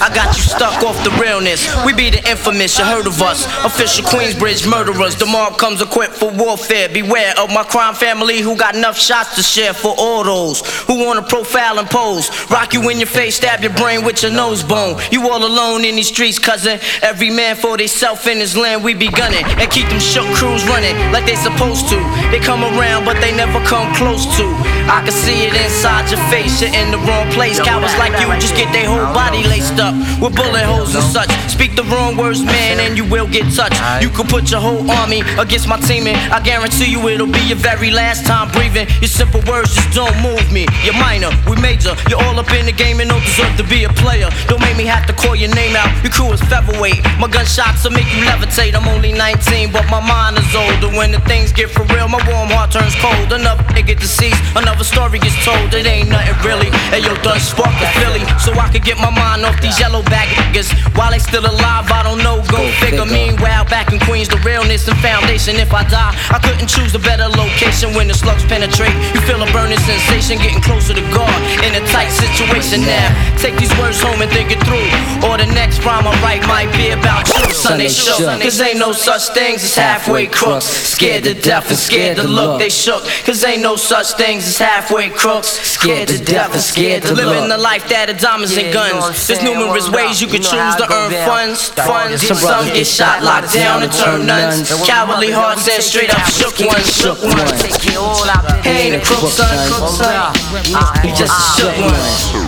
I got you stuck off the realness. We be the infamous, you heard of us. Official Queensbridge murderers. The mob comes equipped for warfare. Beware of my crime family who got enough shots to share for all those who wanna profile and pose. Rock you in your face, stab your brain with your nose bone. You all alone in these streets, cousin. Every man for theyself in his land, we be gunning. And keep them shook crews running like they supposed to. They come around, but they never come close to. I can see it inside your face, you're in the wrong place. Cowards like you just get their whole body laced up with bullet holes and such. Speak the wrong words, man, and you will get touched. You could put your whole army against my team, and I guarantee you it'll be your very last time breathing. Your simple words just don't move me. You're minor, we major. You're all up in the game and don't deserve to be a player. Don't make me have to call your name out. Your crew is featherweight. My gunshots will make you levitate. I'm only 19, but my mind is older. When the things get for real, my warm heart turns cold. Another nigga deceased, another story gets told. It ain't nothing really. Hey yo, done sparked the Philly, so I could get my mind off these yellow back niggas. While they still alive, I don't know, go figure. Meanwhile, back in Queens, the realness and foundation. If I die, I couldn't choose a better location. When the slugs penetrate, you feel a burning sensation, getting closer to God in a tight situation. Now, take these words home and think it through, or the next rhyme I write might be about you. Sunday shook, cause ain't no such things as halfway crooks. Scared to death and scared to look. They shook, cause ain't no such things as halfway crooks. Scared to death and scared to look. Living the life that of diamonds and guns. There's numerous ways you can choose to earn funds. Some get shot, locked down, and turn nuns. Cowardly hearts and straight up shook ones. He ain't a crook, son. He just a shook one.